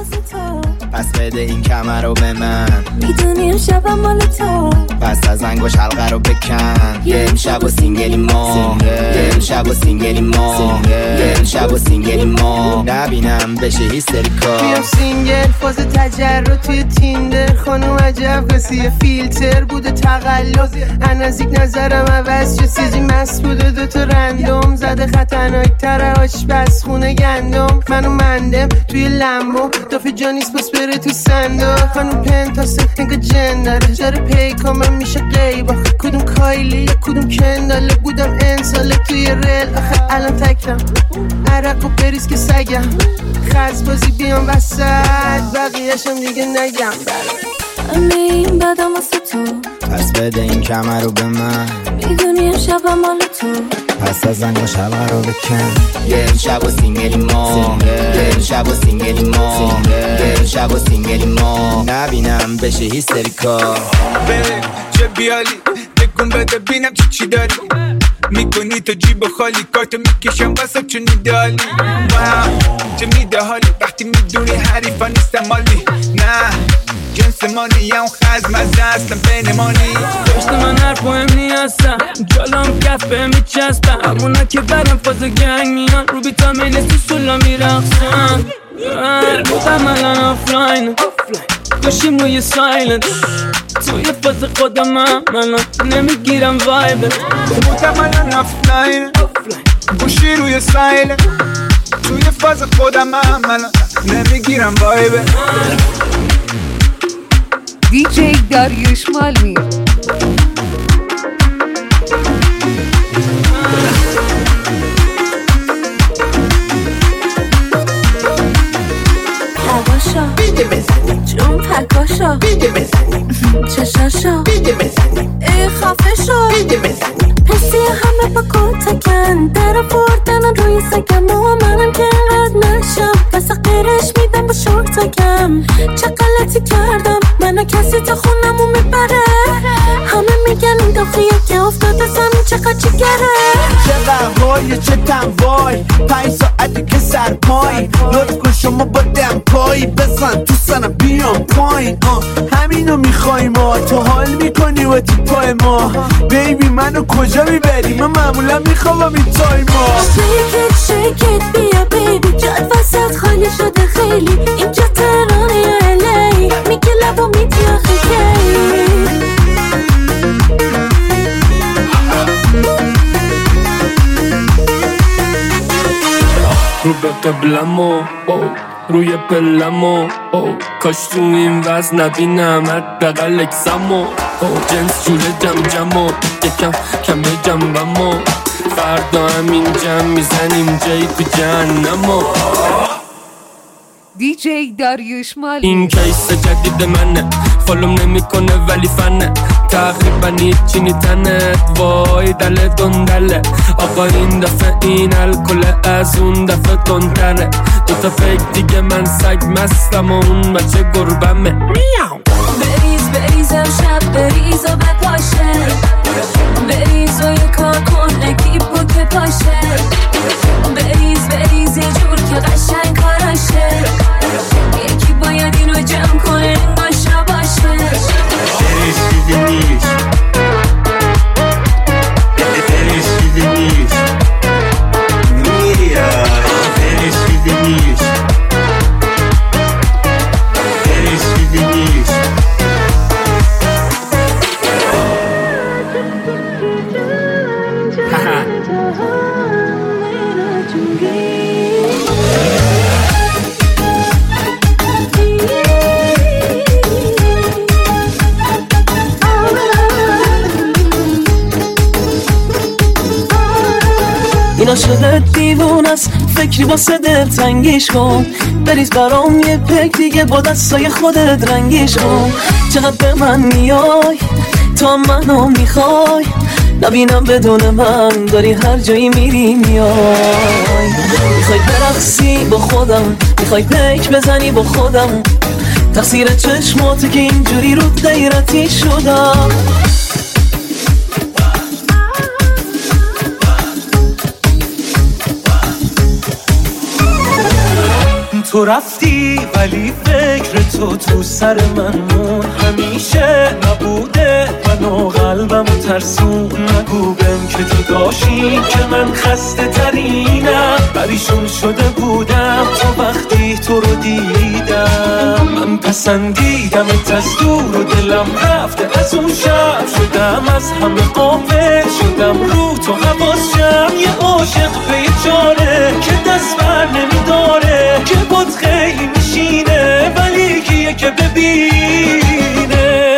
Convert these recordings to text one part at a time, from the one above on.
واسه تو، پس بده این کمر رو به من. میدونی شبم مال تو، پس از انگوش حلقه رو بکن. یه امشب و سینگلی ما، یه امشب و سینگلی ما، یه امشب و سینگلی ما. نبینم بشه هیستریکا. بیام سینگل فاز تجرد توی تیندر. خانم عجب قصیه فیلتر بوده تقلب. نزدیک نظرم عوض شد سیزی مست بوده دوتا رندوم زده خطرناک تره آشپز خونه گندم. منو مندم توی لمبو دافه جانیس بس بره تو صندوق. خانم پنتاسه انگا جن داره جاره پیکامم میشه قیبا. کدوم کایلی کدوم کنداله بودم انساله توی ریل. آخه الان تکم عرق و بریز که سگم خزبازی بیام وسط بقیهشم دیگه نگم. همه این بدم واسه تو، پس بده این کمر رو به من. میدونی شبم مال تو، پس از انگوش حلقه رو بکن. یه امشب و سینگلی ما، یه امشب و سینگلی ما، یه امشب و سینگلی ما. نبینم بشه هیستریکا. بره چه بیالی بگم بده بینم چی داری میکنی تو جیب خالی. کارتو میکشم واسه چون ایدالی. چه میده حالی وقتی میدونی حریفا نیستم مالی. نه جنس مانی یا اون خزم از دستم بینمانی. داشت من حرف مهم نیستم جالم کف به میچستم. همونا که برم فاز گنگ میان رو بیتا میلسی سولا میرخصم. بودم الان آفلاین گوشیم روی سایلنت. توی فاز خودم الان نمیگیرم وایبت. بودم الان آفلاین گوشی روی سایلنت. توی فاز خودم الان نمیگیرم وایبت. دیجی داریوش مالمی. هواشا بیده بزنی جون پکاشا بیده بزنی چشاشا بیده بزنی ای خفه شو بیده بزنی. حسی همه با کتکن در آوردن روی سگم و منم که اینقدر نشم واسه غیرش میدم با شورتکم. چه غلطی کردم منو کسی تا خونمو میبره. همه میگن این داخیه که افتاده زمین چقدر چگره. چه قهوای چه تنوای 5 ساعتی که سرپای. لطف کن شما با دمپایی بزن تو سنم بیام پایین. همینو میخوای ما تو حال میکنی و تیپای ما. بیبی منو کجا میبری من معمولا میخوام این تای ما. شیکت بیا بیبی جاد وسط خالی شده خیلی. اینجا تهرانه یا الی میگه لبا میدی آخه کی. رو به قبلمو روی پلمو کاش تو این وز نبینم حداقل اکسمو. جنس جوره جم جمو یکم کمه جنبمو. فردا همین جم میزنیم جایی تو جهنمو. دیجی داریوش مالمی. این کیس جدید منه فالوم نمیکنه ولی فنه. تقریبا هیچی نیتنت وای دل دندله. آقا این دفعه این الکل از اون دفعه تندره. دوتا فکر دیگه من سگ مستم و اون بچه گربمه. بریز امشب بریز و بپاشه. بریز و یه کار کن اکیپو که پاشه. بریز یه جور که قشنگ کاراشه. یکی باید اینو جمع کنه انگاشا باشه. رسیده نیست رسیده نیست میاد رسیده نیست رسیده نیست. این عاشقت دیوون است فکری واسه دلتنگیش کن. بریز برام یه پک دیگه با دستای خودت رنگیش کن. چقدر به من میای تا منو میخوای. نبینم بدون من داری هر جایی میری میای. میخوای برقصی با خودم میخوای پیک بزنی با خودم. تقصیر چشماته که اینجوری رو غیرتی شدم. تو رفتی ولی فکر تو سر من مون، همیشه نبوده منو قلبم ترسون. نگو بهم که تو داشتی که من خسته ترینم، پریشون شده بودم تو وقتی تو رو دیدم. من پسندیدم از دور و دلم رفته از اون شب، شدم از همه غافل، شدم رو تو حواسم. یه عاشق به یه جاره که دست بر نمیداره، که بود خیلی میشینه ولی کیه که ببینه.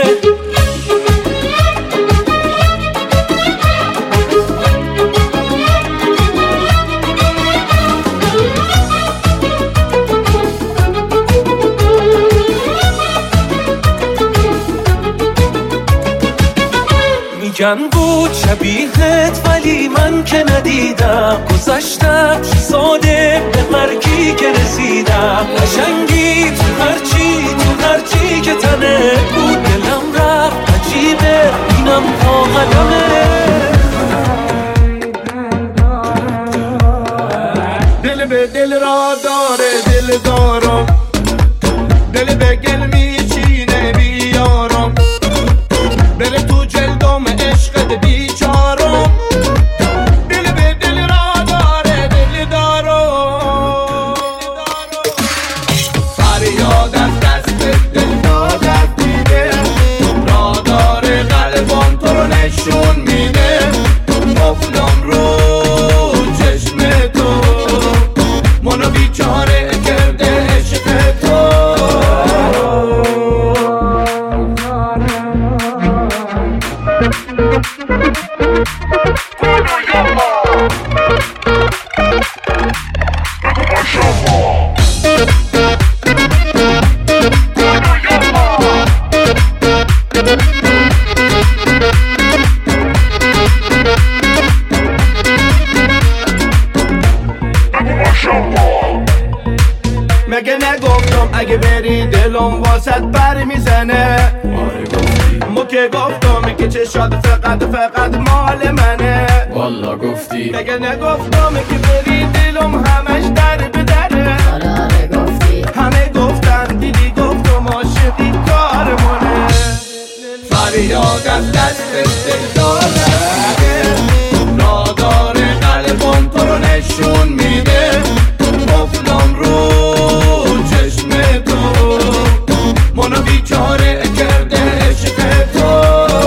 میگن بود شبیهت ولی من که ندیدم، گذشتم ساده به مرگی که رسیدم. قشنگی تو هرچی که تنه بود، دلم رفت عجیبه اینم پا قدمه. دل به دل را داره دل دارم، دل به گل میچینه بیارم، بره تو جلدم عشقت بیچارم. دل به دل را داره دل دارم، فریاد از دست دل دادت دیده، را داره قلبم تو رو نشون میده. مفلم رو چشم تو منو بیچاره کرده عشق تو. مگه نگفتم اگه بری دلم واسط بر میزنه؟ ما که گفتم که چشات فقط مال منه. والا گفتی. مگه نگفتم که بری دلم همش در به دره؟ آره گفتی. همه گفتن دیدی گفتم عاشقی کارمونه. فریاد از دست دل داره، را داره قلبم تو رو نشون میده. مفلم رو چشم تو منو بیچاره کرده عشق تو.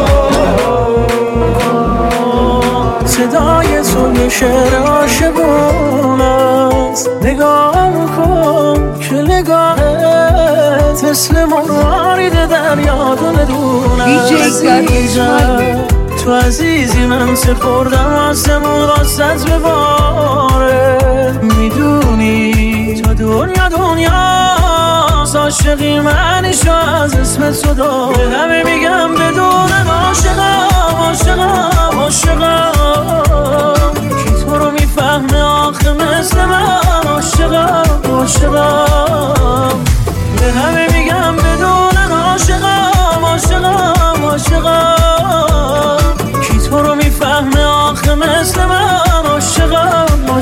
صدای تو یه شعر عاشقون است، نگاه کن که نگاهت مثل مرارید دریا دونه عزیزم. تو عزیزی من سپردم آسمون راست به باره. میدونی تا دنیاست عاشقی منیشو از اسم تو داره. همه میگم بدون عاشقم کی تو رو میفهمه آخه مثل من. عاشقم به همه میگم بدون عاشقم کی تو رو میفهمه آخه مثل من. عاشقم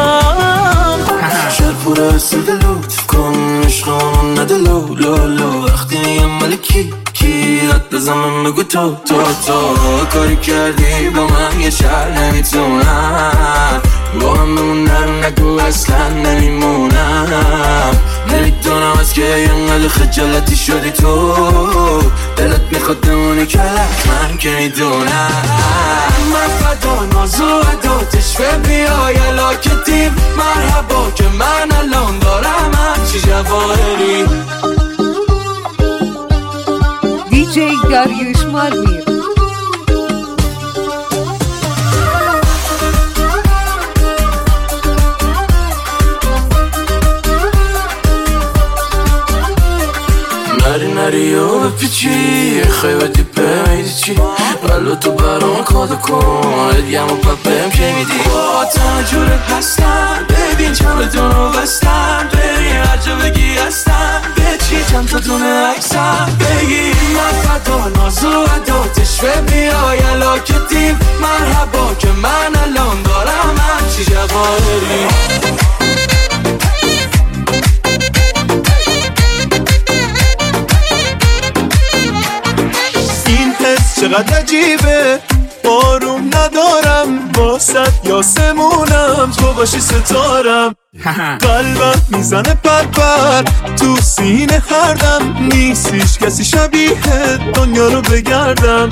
شرپور است لطف کن عشقم نده لو وقتی میگم ملکی رد بزنم بگو تو کاری کردی با من یه شهر نمیتونم با هم بمونم. نگو اصلا نمیمونم، نمیدونم از که اینقدر خجالتی شدی تو. دلت میخواد بمونی که من که میدونم. من فدا ناز و عداتش بیای علاکتیم مرحبا که من الان دارم همچی جواهری. دیجی داریوش مالمیر. نری و بپیچی خیبتی بمیدی چی ولو تو برام کاد کن ادیم و پپم که میدی. با تنجورت هستم ببین چمدون رو بستم، ببین هر جا بگی هستم به چی چند تا دونه عکسم بگی. من فدا ناز و عداتش بیای علاکتیم مرحبا که من الان دارم همچی جواهری. چقدر عجیبه بارون ندارم واسط یاسمونم تو باشی ستارم قلبم میزنه پر تو سینه هردم نیست هیچ کسی شبیه دنیا رو بگردم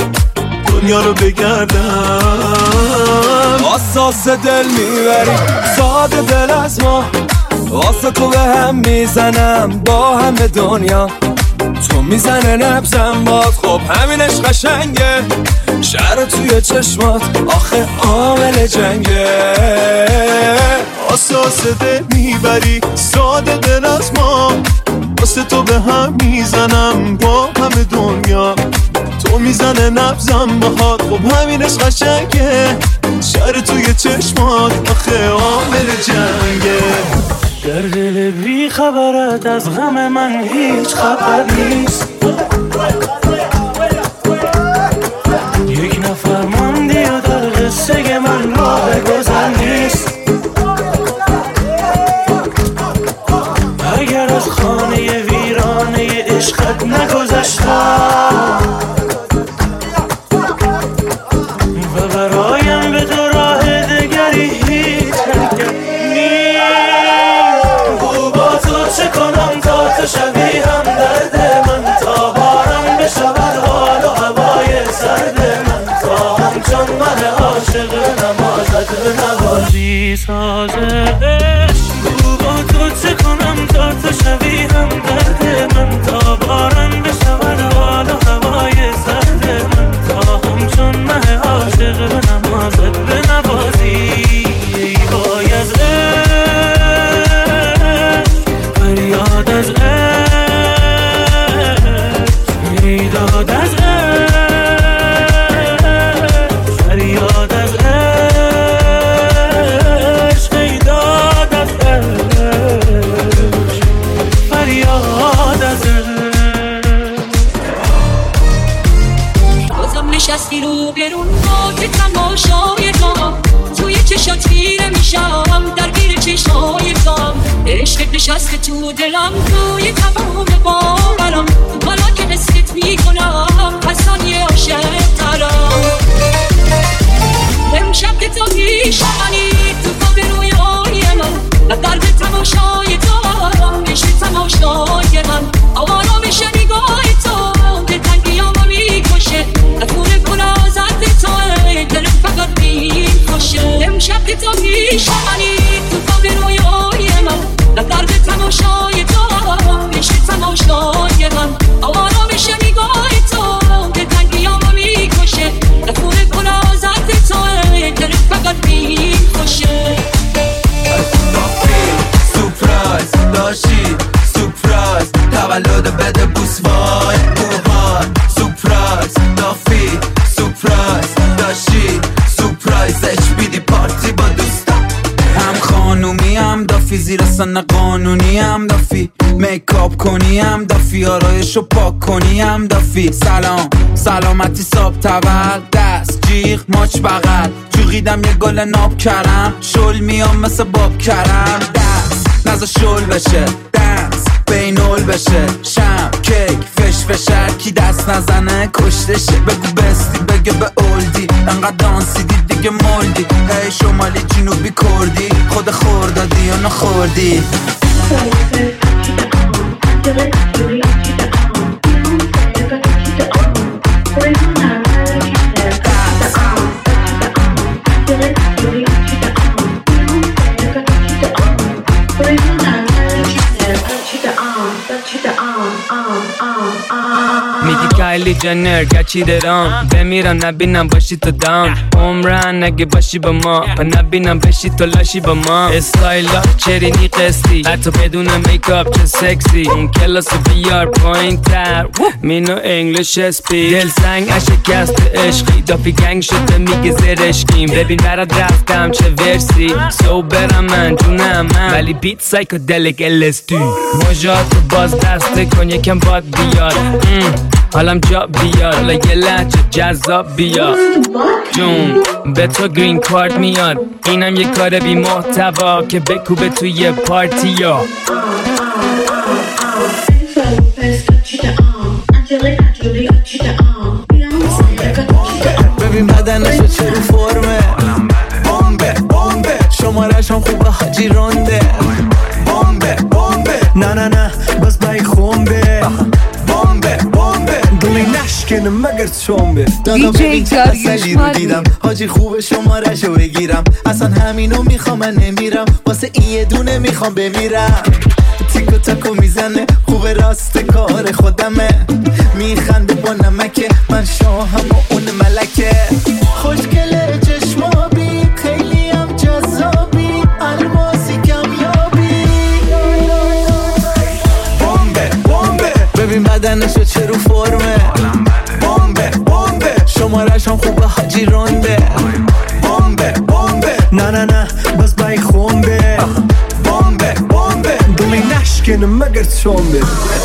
اساس دل میبری ساده دل از ما واسه تو به هم میزنم با همه دنیا تو میزنه نبزم باد خب همینش قشنگه شهر توی چشمات آخه عامل جنگه اساس دل میبری ساده دل از ما واسه تو به هم میزنم با همه دنیا تو میزنه نبزم باهات خب همینش قشنگه شهر توی چشمات آخه عامل جنگه در دل بی خبرت از غم من هیچ خبر نیست یک نفر ماندی و در قصه من راه گذر نیست اگر از خانه ویرانه عشقت نگذشتم و برایم به تو راه دگری هیچ حرکت نیست با تو چه کنم تا تو شوی هم درد من تا بارم بشود حال و هوای سرد من تا همچون من عاشق نمازت به نوازی سازه با تو چه کنم تا تو شوی هم درد من تا بارم بشود حال و هوای سرد من تا همچون من عاشق به نمازت به نوازی وای از فریاد از میداد از فریاد از میداد از فریاد از بازم نشستی رو برون که تماشای تو توی چشات خیره میشم درگیر چشای تو عشقت نشسته تو دلم توی تمام باورم حالا که حست میکنم از ثانیه عاشق ترم امشب که تو میشمنی تو خواب رویای من و درد تماشای تو عشق تماشای من آوارا میشه نگاه تو دلتنگیامو میکشه افور گلازت تو دلم فقط میکشه امشب که تو میشمنی تو خواب رویای من و درد تماشای تو عشق تماشای من آوارا میشه نگاه تو دلتنگیامو میکشه افور گلازت تو دلم فقط میکشه سورپرایز داشتی سورپرایز تولد بده بوس وای بوهان سورپرایز دافی سورپرایز داشتی سورپرایزش بیدی پارتی با دوستم هم خانومی هم دافی زیر سن قانونی هم دافی میکاپ کنی هم دافی آرایشو پاک کنی هم دافی سلام سلامتی ساب تول دست جیغ ماچ بغل جوغیدم یه گل ناب کرم شل میام مثل باب کرم دست نزا شل بشه دنس بینول بشه شم کیک فش فشر کی دست نزنه کشتشه بگو بستی بگه به اولدی انقدر دانسیدی دیگه مولدی هی شمالی جنوبی کردی خود خوردادی یا نخوردی میگی کایلی جنر گچی درام بمیرم نبینم باشی تو دام عمرن نگه باشی با ما و نبینم بشی تو لاشی با ما استایلا چرینی قسطی حتی بدون میکاپ چه سکسی اون کلاس بیار پایین تر مینو انگلیش اسپی دل سنگ اشکست عشقی دافی گنگ شده میگه زرشکیم ببین برات رفتم چه ورسی سو برم من جونم من ولی بیت سایکودلیک LSD موجاتو باز دسته کن یکم باد بیار حالم جا بیار حالا یه لحجه جذاب بیار جون به تو گرین کارت میاد اینم یه کار بی محتوا که بکوبه توی پارتی یا Angelica, Julia, بدنشو چه رو فرمه بمبه بمبه شمارش هم خوبه حاجی رونده بمبه بمبه نه نه نه باز بای خونبه بمبه بمبه دلی نشکنه مگر چومبه دیجی داریوش رو دیدم حاجی خوبه شمارشو بگیرم اصلا همینو میخوام من نمیرم واسه این یه دونه میخوام بمیرم تیکو تاکو میزنه خوبه راست کار خودمه میخنده با نمکه من شاهم و اون ملکه خوشگله چشمابی خیلی هم جذابی الماسی کمیابی بمبه بمبه ببین بدنشو چه رو فرمه بمبه بمبه شمارش هم خوبه حاجی رونده بمبه بمبه نه نه نه باز بای خونبه بمبه بمبه دلی نشکنه مگر چومبه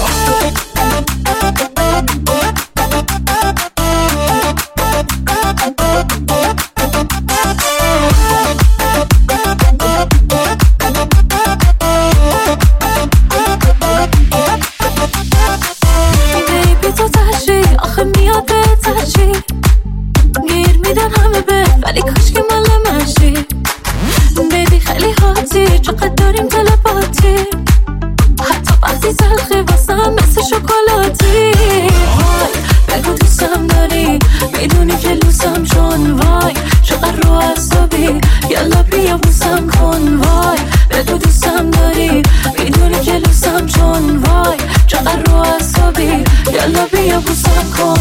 ولی کاش که مال منشی بیبی خیلی هاتی چقدر داریم تلپاتی حتی وقتی تلخی واسم مثل شکلاتی وای بگو دوستم داری میدونی که لوسم چون وای چقدر رو عصبی یلا بیا بوسم کن وای بگو دوستم داری میدونی که لوسم چون وای چقدر رو عصبی یلا بیا بوسم کن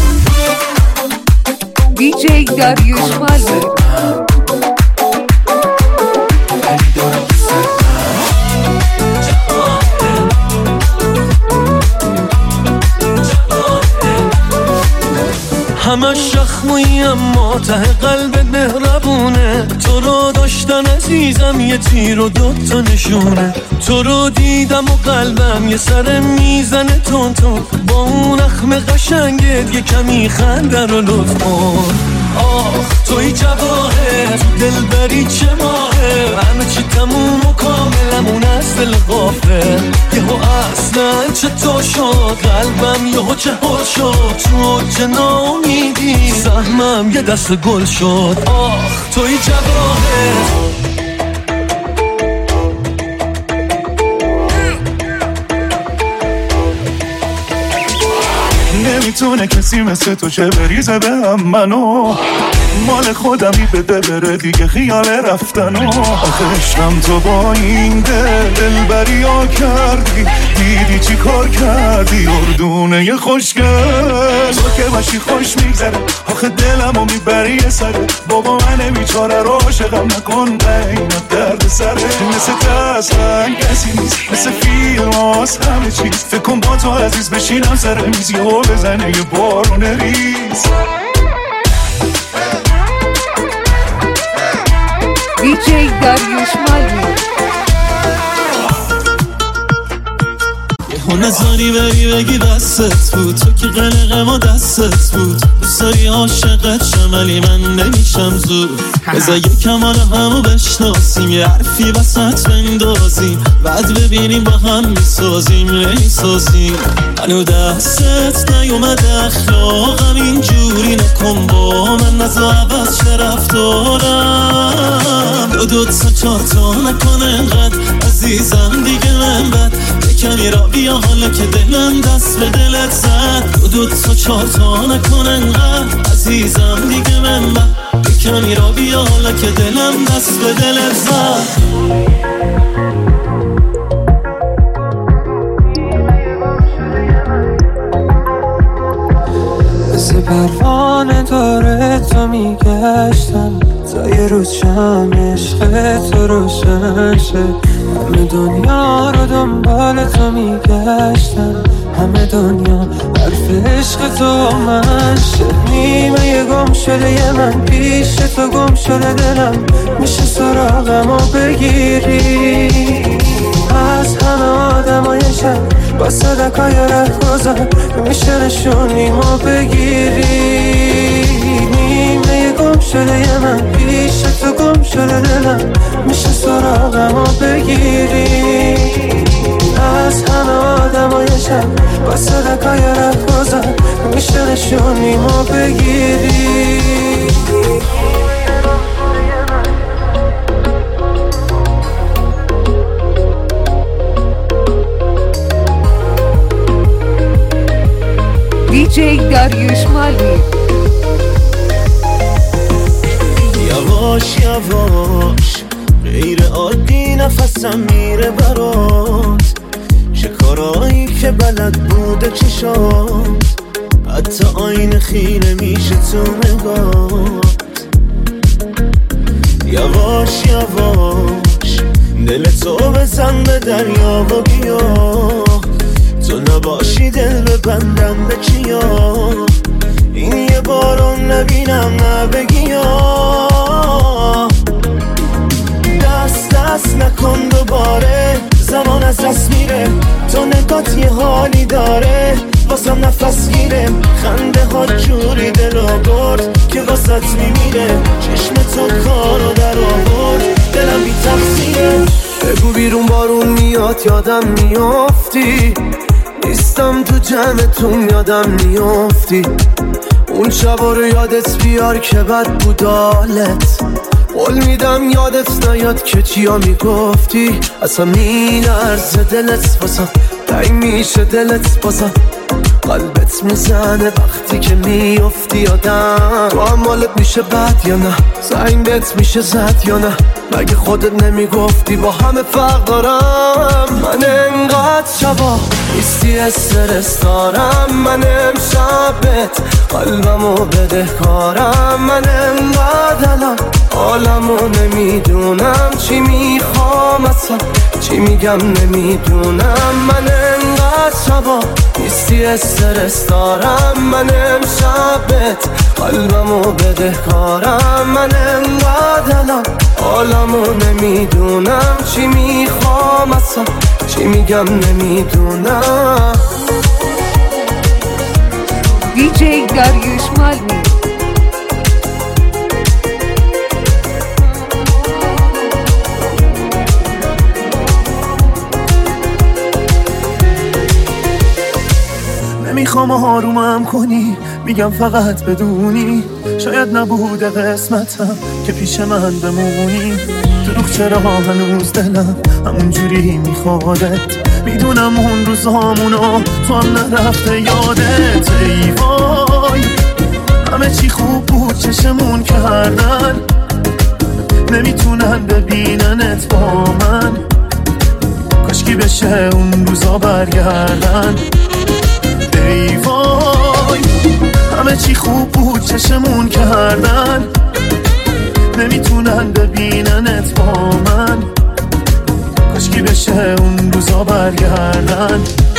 دیجی داریوش مالمی همه شخموی اما ته قلبت مهربونه تو رو داشتن عزیزم یه تیر و دوتا نشونه تو رو دیدم و قلبم یه سر میزنه تون تون با اون اخم قشنگت یه کمی خنده رو لطف کن آخ توی جواهر دلبری چه ماهه همه چی تموم و کاملمون از دل غافل یهو اصلا چطور شد قلبم یهو چه حل شد تو چه ناامیدی سهمم یه دست گل شد آخ توی جواهر نمیتونه کسی مثل تو چه بریزه به هم منو مال خودمی بده بره دیگه خیال رفتنو آخه عشقم تو با این دلبری ها کردی دیدی چی کار کردی اردونه ی خوشگل تو که باشی خوش میگذره آخه دلمو میبری یه سره بابا من بیچاره رو عاشقم نکن اینت درد سره مثل تسلن کسی نیست مثل فیلم هاست همه چیز فکر کن با تو عزیز بشینم سر میزی و بزنه یه بارون ریز دیجی داریوش مالمی یهو نظاری بری بگی دستت بود تو که قلقه ما دستت بود دوست داری عاشقت شم ولی من نمیشم زود بذار یکم حالا همو بشناسیم یه حرفی وسط بندازیم بعد ببینیم با هم میسازیم نمیسازیم منو دستت نیومده اخلاقم اینجوری نکن با من نزا عوض چه رفتارم دو تا چار تا نکن انقدر عزیزم دیگه من بد کمی را بیا حالا که دلم دست به دلت زد دو تا چار تا نکن انقدر عزیزم دیگه من بد کمی را بیا حالا که دلم دست به دلت زد مثل پروانه داره تو میگشتم تا یه روز شم عشق تو روشن شه همه دنیا رو دنبال تو میگشتم همه دنیا حرف عشق تو من شه نیمه یه گم شده یه من پیش تو گم شده دلم میشه سراغم و بگیری از همه آدمای شب با صدقای رهگذر میشه نشونیمو بگیری نیمه یه گم شده یه من پیش تو گم شده دلم میشه سراغم و بگیری از همه آدمای شب با صدقای رهگذر میشه نشونیمو بگیری DJ داریوش مالی. یواش یواش غیر عادی نفسم میره برات، چه کارایی که بلد بوده چشات، حتی آینه خیره میشه تو نگات. یواش یواش دل تو بزن به دریا و بیا، تو نباشی دل ببندم به کیا، این یه بارون نبینم نبگیا. دست نکن دوباره، زمان از دست میره، تو نگات یه حالی داره واسم نفس گیره، خنده ها جوری دلو برد که واسط میمیره، چشم تو کارو در آورد دلم بی تقصیره. بگو بیرون بارون میاد یادم میافتی، نیستم تو جمعتون یادم میافتی، اون شبا رو یادت بیار که بد بود حالت، قول میدم یادت نیاد که چیا میگفتی، اصلا میلرزه دلت واسم، تنگ میشه دلت بازم، قلبت میزنه وقتی که میافتی یادم، تو هم حالت میشه بد یا نه، زنگت میشه زد یا نه، مگه خودت نمیگفتی با همه فرق دارم. من انقدر شبا نیستی استرس دارم، من امشبت قلبمو بده کارم، من انقدر الان حالمو نمیدونم، چی میخوام اصلا چی میگم نمیدونم. من انقدر شبا نیستی استرس دارم، من امشبت قلبمو بده کارم، من انقدر الان حالمو نمیدونم، چی میخوام اصلا چی میگم نمیدونم. DJ داریوش مالی. نمیخوام آرومم کنی، میگم فقط بدونی شاید نبوده قسمتم که پیش من بمونی، دروغ چرا هنوز دلم همون جوری میخوادت، میدونم اون روزامونو تو هم نرفته یادت. ای وای همه چی خوب بود چشمون کردن، نمیتونن ببیننت با من، کاشکی بشه اون روزا برگردن. ای وای همه چی خوب بود چشمون کردن، نمیتونن ببیننت با من، کاشکی بشه اون روزا برگردن.